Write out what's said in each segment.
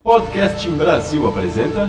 Podcast Brasil apresenta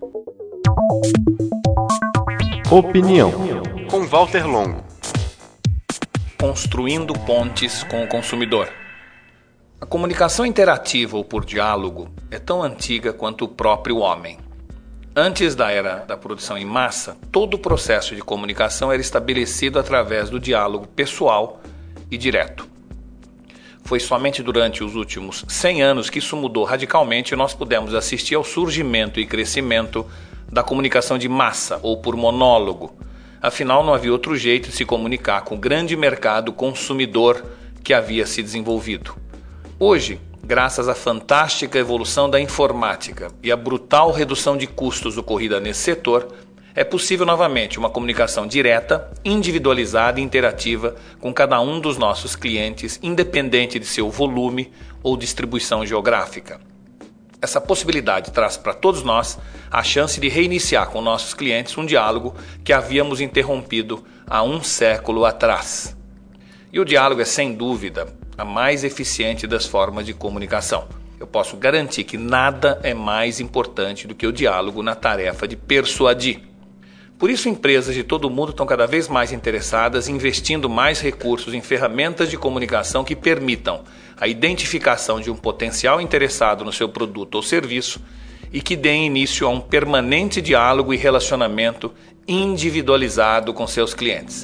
Opinião com Walter Longo. Construindo pontes com o consumidor. A comunicação interativa ou por diálogo é tão antiga quanto o próprio homem. Antes da era da produção em massa, todo o processo de comunicação era estabelecido através do diálogo pessoal e direto. Foi somente durante os últimos 100 anos que isso mudou radicalmente e nós pudemos assistir ao surgimento e crescimento da comunicação de massa ou por monólogo. Afinal, não havia outro jeito de se comunicar com o grande mercado consumidor que havia se desenvolvido. Hoje, graças à fantástica evolução da informática e à brutal redução de custos ocorrida nesse setor, é possível novamente uma comunicação direta, individualizada e interativa com cada um dos nossos clientes, independente de seu volume ou distribuição geográfica. Essa possibilidade traz para todos nós a chance de reiniciar com nossos clientes um diálogo que havíamos interrompido há um século atrás. E o diálogo é, sem dúvida, a mais eficiente das formas de comunicação. Eu posso garantir que nada é mais importante do que o diálogo na tarefa de persuadir. Por isso, empresas de todo o mundo estão cada vez mais interessadas em investindo mais recursos em ferramentas de comunicação que permitam a identificação de um potencial interessado no seu produto ou serviço e que deem início a um permanente diálogo e relacionamento individualizado com seus clientes.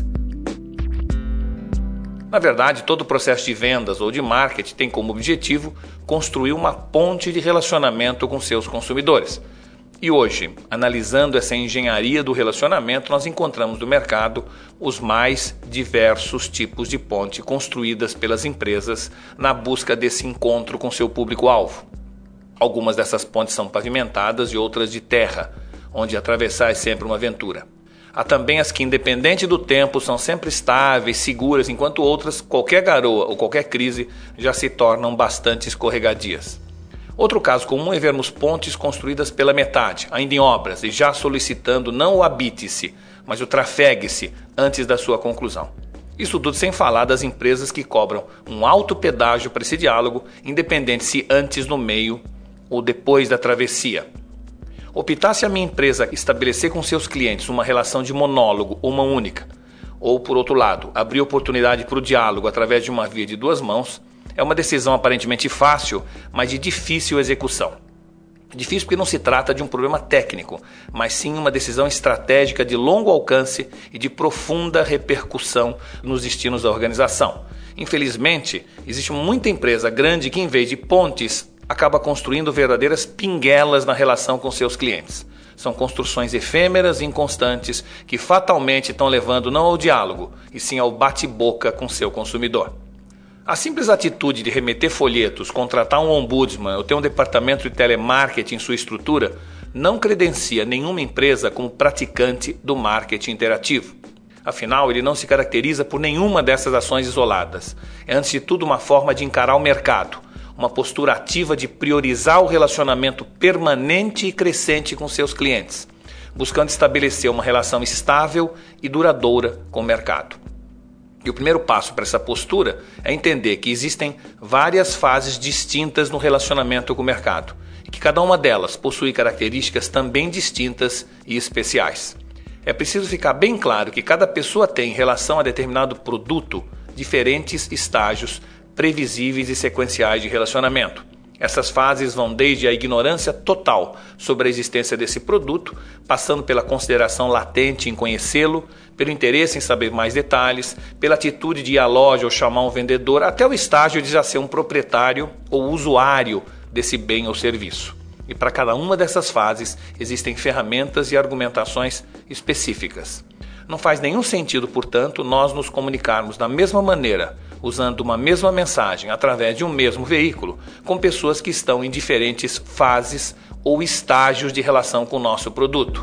Na verdade, todo o processo de vendas ou de marketing tem como objetivo construir uma ponte de relacionamento com seus consumidores. E hoje, analisando essa engenharia do relacionamento, nós encontramos no mercado os mais diversos tipos de ponte construídas pelas empresas na busca desse encontro com seu público-alvo. Algumas dessas pontes são pavimentadas e outras de terra, onde atravessar é sempre uma aventura. Há também as que, independente do tempo, são sempre estáveis, seguras, enquanto outras, qualquer garoa ou qualquer crise, já se tornam bastante escorregadias. Outro caso comum é vermos pontes construídas pela metade, ainda em obras, e já solicitando não o habite-se, mas o trafegue-se antes da sua conclusão. Isso tudo sem falar das empresas que cobram um alto pedágio para esse diálogo, independente se antes, no meio ou depois da travessia. Optar se a minha empresa estabelecer com seus clientes uma relação de monólogo ou uma única, ou, por outro lado, abrir oportunidade para o diálogo através de uma via de duas mãos, é uma decisão aparentemente fácil, mas de difícil execução. Difícil porque não se trata de um problema técnico, mas sim uma decisão estratégica de longo alcance e de profunda repercussão nos destinos da organização. Infelizmente, existe muita empresa grande que, em vez de pontes, acaba construindo verdadeiras pinguelas na relação com seus clientes. São construções efêmeras e inconstantes que fatalmente estão levando não ao diálogo, e sim ao bate-boca com seu consumidor. A simples atitude de remeter folhetos, contratar um ombudsman ou ter um departamento de telemarketing em sua estrutura não credencia nenhuma empresa como praticante do marketing interativo. Afinal, ele não se caracteriza por nenhuma dessas ações isoladas. É, antes de tudo, uma forma de encarar o mercado, uma postura ativa de priorizar o relacionamento permanente e crescente com seus clientes, buscando estabelecer uma relação estável e duradoura com o mercado. E o primeiro passo para essa postura é entender que existem várias fases distintas no relacionamento com o mercado e que cada uma delas possui características também distintas e especiais. É preciso ficar bem claro que cada pessoa tem, em relação a determinado produto, diferentes estágios previsíveis e sequenciais de relacionamento. Essas fases vão desde a ignorância total sobre a existência desse produto, passando pela consideração latente em conhecê-lo, pelo interesse em saber mais detalhes, pela atitude de ir à loja ou chamar um vendedor, até o estágio de já ser um proprietário ou usuário desse bem ou serviço. E para cada uma dessas fases existem ferramentas e argumentações específicas. Não faz nenhum sentido, portanto, nós nos comunicarmos da mesma maneira, usando uma mesma mensagem através de um mesmo veículo, com pessoas que estão em diferentes fases ou estágios de relação com o nosso produto.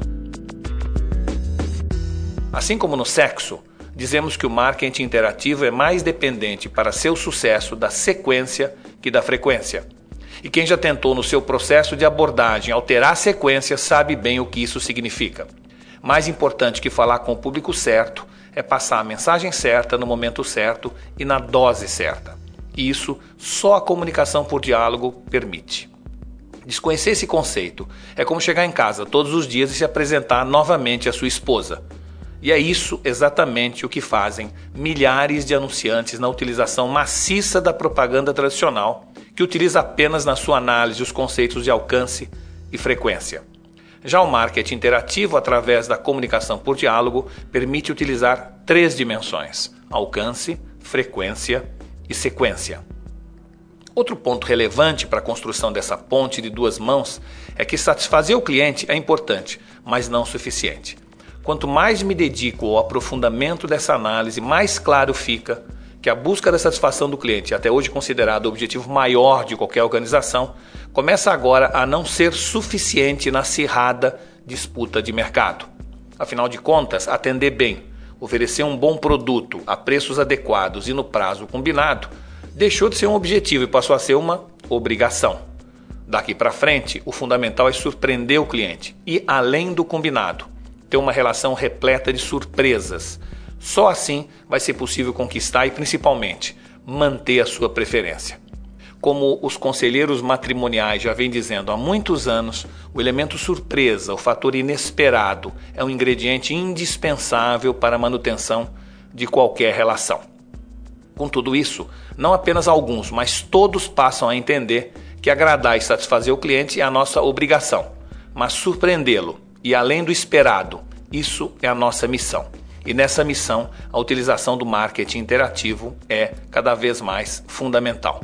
Assim como no sexo, dizemos que o marketing interativo é mais dependente para seu sucesso da sequência que da frequência. E quem já tentou no seu processo de abordagem alterar a sequência sabe bem o que isso significa. Mais importante que falar com o público certo é passar a mensagem certa no momento certo e na dose certa. E isso só a comunicação por diálogo permite. Desconhecer esse conceito é como chegar em casa todos os dias e se apresentar novamente à sua esposa. E é isso exatamente o que fazem milhares de anunciantes na utilização maciça da propaganda tradicional, que utiliza apenas na sua análise os conceitos de alcance e frequência. Já o marketing interativo, através da comunicação por diálogo, permite utilizar 3 dimensões: alcance, frequência e sequência. Outro ponto relevante para a construção dessa ponte de 2 mãos é que satisfazer o cliente é importante, mas não suficiente. Quanto mais me dedico ao aprofundamento dessa análise, mais claro fica que a busca da satisfação do cliente, até hoje considerado o objetivo maior de qualquer organização, começa agora a não ser suficiente na acirrada disputa de mercado. Afinal de contas, atender bem, oferecer um bom produto a preços adequados e no prazo combinado, deixou de ser um objetivo e passou a ser uma obrigação. Daqui para frente, o fundamental é surpreender o cliente e, além do combinado, ter uma relação repleta de surpresas. Só assim vai ser possível conquistar e, principalmente, manter a sua preferência. Como os conselheiros matrimoniais já vêm dizendo há muitos anos, o elemento surpresa, o fator inesperado, é um ingrediente indispensável para a manutenção de qualquer relação. Com tudo isso, não apenas alguns, mas todos passam a entender que agradar e satisfazer o cliente é a nossa obrigação, mas surpreendê-lo e além do esperado, isso é a nossa missão. E nessa missão, a utilização do marketing interativo é cada vez mais fundamental.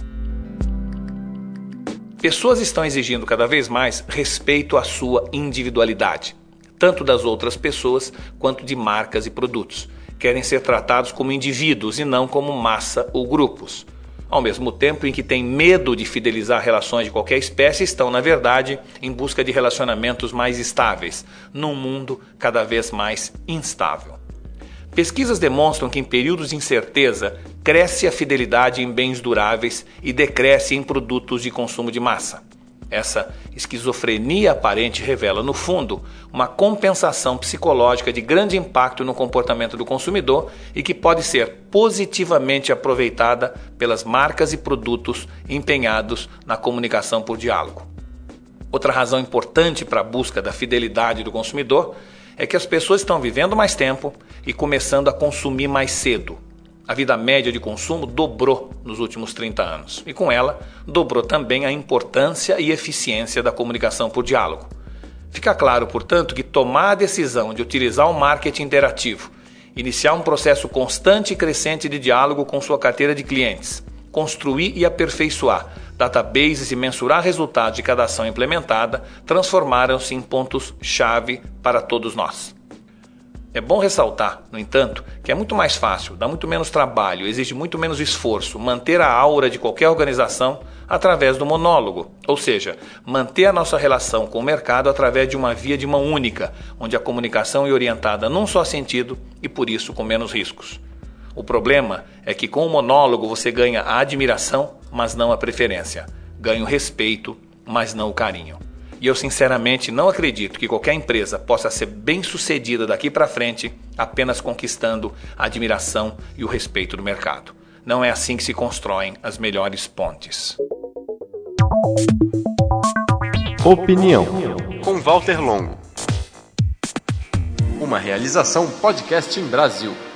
Pessoas estão exigindo cada vez mais respeito à sua individualidade, tanto das outras pessoas quanto de marcas e produtos. Querem ser tratados como indivíduos e não como massa ou grupos. Ao mesmo tempo em que têm medo de fidelizar relações de qualquer espécie, estão, na verdade, em busca de relacionamentos mais estáveis, num mundo cada vez mais instável. Pesquisas demonstram que em períodos de incerteza, cresce a fidelidade em bens duráveis e decresce em produtos de consumo de massa. Essa esquizofrenia aparente revela, no fundo, uma compensação psicológica de grande impacto no comportamento do consumidor e que pode ser positivamente aproveitada pelas marcas e produtos empenhados na comunicação por diálogo. Outra razão importante para a busca da fidelidade do consumidor é que as pessoas estão vivendo mais tempo e começando a consumir mais cedo. A vida média de consumo dobrou nos últimos 30 anos e com ela dobrou também a importância e eficiência da comunicação por diálogo. Fica claro, portanto, que tomar a decisão de utilizar o marketing interativo, iniciar um processo constante e crescente de diálogo com sua carteira de clientes, construir e aperfeiçoar databases e mensurar resultados de cada ação implementada transformaram-se em pontos-chave para todos nós. É bom ressaltar, no entanto, que é muito mais fácil, dá muito menos trabalho, exige muito menos esforço manter a aura de qualquer organização através do monólogo, ou seja, manter a nossa relação com o mercado através de uma via de mão única, onde a comunicação é orientada num só sentido e por isso com menos riscos. O problema é que com o monólogo você ganha a admiração, mas não a preferência, ganha o respeito, mas não o carinho. E eu sinceramente não acredito que qualquer empresa possa ser bem-sucedida daqui para frente apenas conquistando a admiração e o respeito do mercado. Não é assim que se constroem as melhores pontes. Opinião. Com Walter Longo. Uma realização Podcast em Brasil.